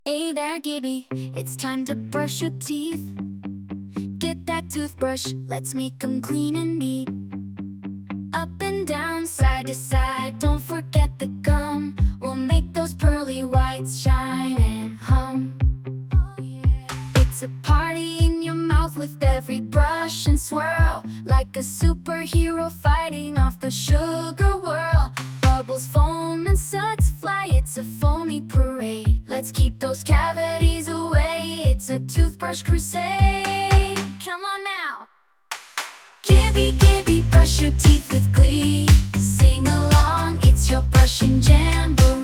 Hey there, Gibby, it's time to brush your teeth. Get that toothbrush, let's make 'em clean and neat. Up and down, side to side, don't forget the gum. We'll make those pearly whites shine and hum. It's a party in your mouth with every brush and swirl, like a superhero fighting off the sugar whirl. Bubbles foam and suds fly, it's a foamy parade. Let's keep those cavities away, it's a toothbrush crusade. Come on now! Gibby, Gibby, brush your teeth with glee. Sing along, it's your brushing jamboree.